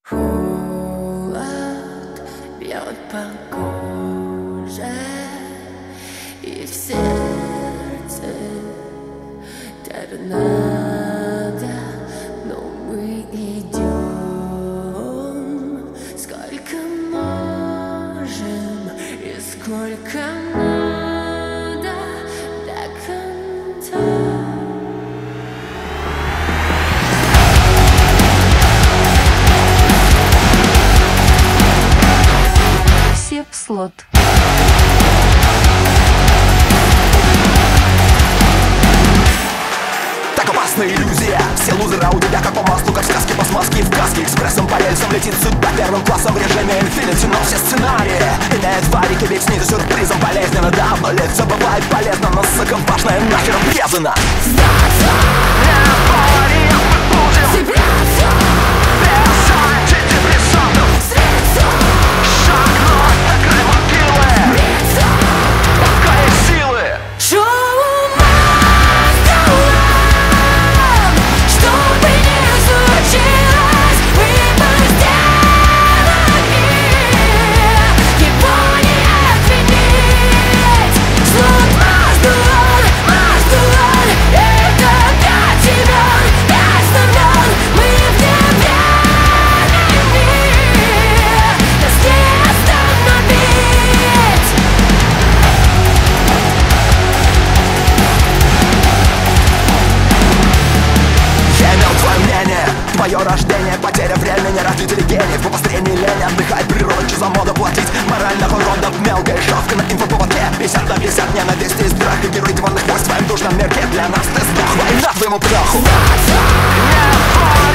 Холод бьет по коже и в сердце торнадо, но мы идем сколько можем и сколько надо до конца. Слот. Так опасна иллюзия. Все лузеры у тебя как по маслу, как сказки по смазке и в каске. Экспрессом по рельсам летит судьба первым классом в режиме Infinity. Но все сценарии имеют фарики, ведь снизу сюрпризом болезненно. Давно лет все бывает полезно, но ссыком важное нахер обрезано. Сдаться! Твое рождение, потеря времени, родители гений. В обострении лень, отдыхай, природа, что за моду платить. Морального рода мелкая шавка на инфоповодке. 50 на 50, ненависти и страх. И герой дворных войск в своем душном мерке. Для нас ты сдох, война твоему праху.